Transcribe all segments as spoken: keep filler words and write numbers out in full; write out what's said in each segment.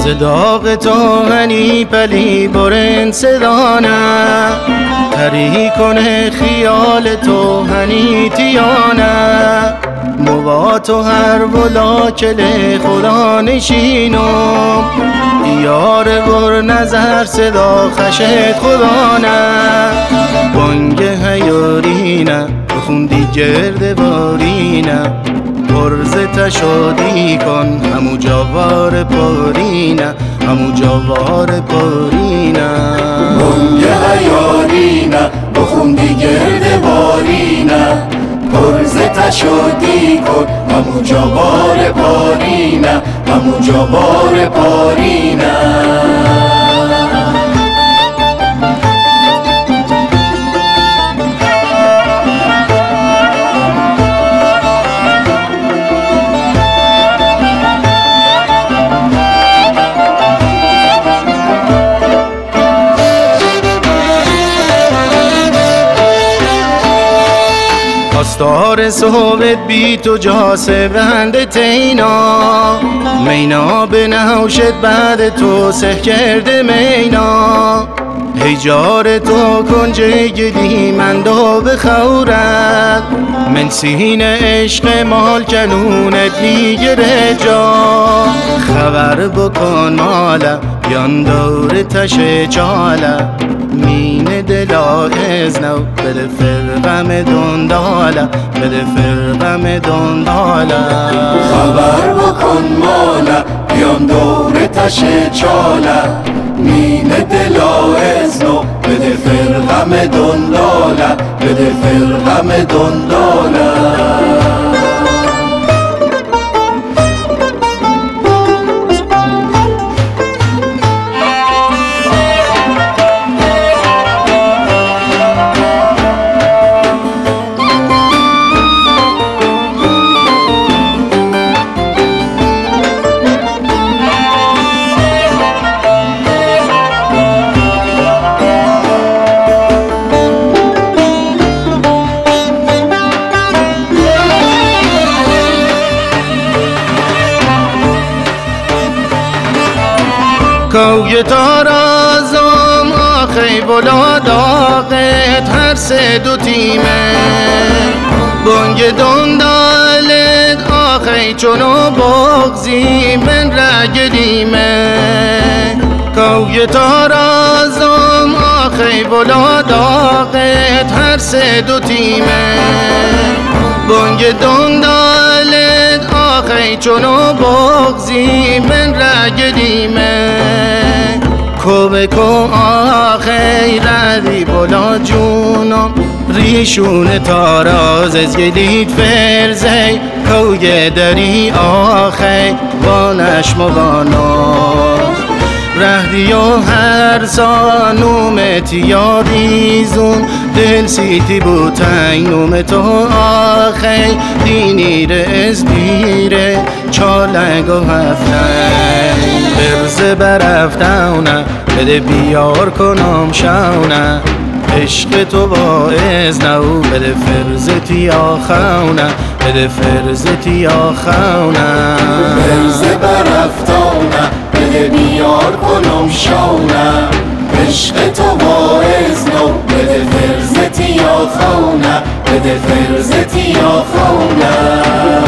صداق تو هنی پلی برن صدانه تری کنه خیال تو هنی تیانه موا تو هر ولا کل خدا نشینم یار بر نظر صدا خشت خدا نه بانگه هیارینه بخوندی گرد بارینه پرز تشادی کن همو جاوار پارینه همو جاوار پارینه بانگه هیارینه بخوندی گرد بارینه پرز تشادی کن همو جاوار پارینه همو جاوار پارینه پاسدار صحبت بی تو جاسه بند تینا مینا به نوشت بعد تو سه کرده مینا هیجار تو کنجه گلی من دو بخورد من سینه عشق مال کنونت میگره جا خبر بکن مالا بیان دور تشه چالا مین دلا ازنو بده فرقم دندالا بده فرقم دندالا خبر بکن مالا بیان دور تشه چالا مین دلا ازنو بده فرقم دندالا بده فرقم دندالا کوی تارازم آخی بلا داغت هر سه دو تیمه بانگ دندالت آخی چونو بغزی من رگلیمه کوی تارازم آخی بلا داغت هر سه دو تیمه بانگ دندالت آخی چونو بغزی من رگلیمه کوبه کو آخی ردی بلا جونم ریشون تاراز از گلید فرزی کوی دری آخی وانش مباناز رهدی و هر سانومت یاریزون دل سیتی بوتنگ نوم تو آخی دینیره از بیره چالنگ و هفتنگ برز برفتونه بده بیار کنم شونه عشق تو با ازنو بده فرزتی آخونه بده فرزتی آخونه برز برفتونه بده بیار کنم شونه عشق تو با ازنو بده فرزتی آخونه بده فرزتی آخونه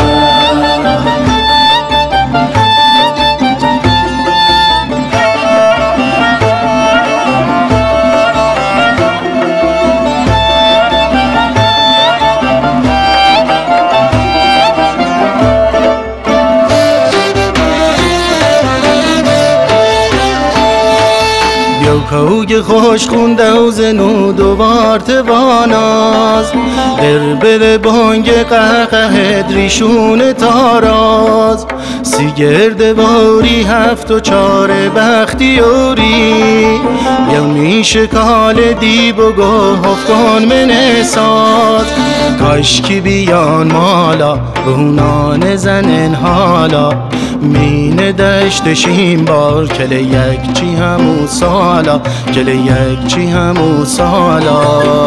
کوی خوش خونده و زنو دوبار تواناز بربر بانگ قهقه دریشون تاراز سیگرد باری هفت و چار بختیاری یونی شکال دیب و گهف کن من ساز کاشکی بیان مالا بونان زنن حالا مین دشت شیم بار کل یک چی همو سالا کل یک چی همو سالا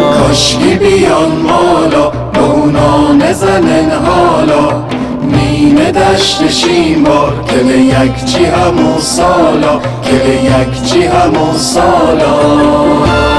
کاشکی بیان مالا بونان زنن حالا مین بین دشت شیمبار کل یک چی همو سالا کل یک چی همو سالا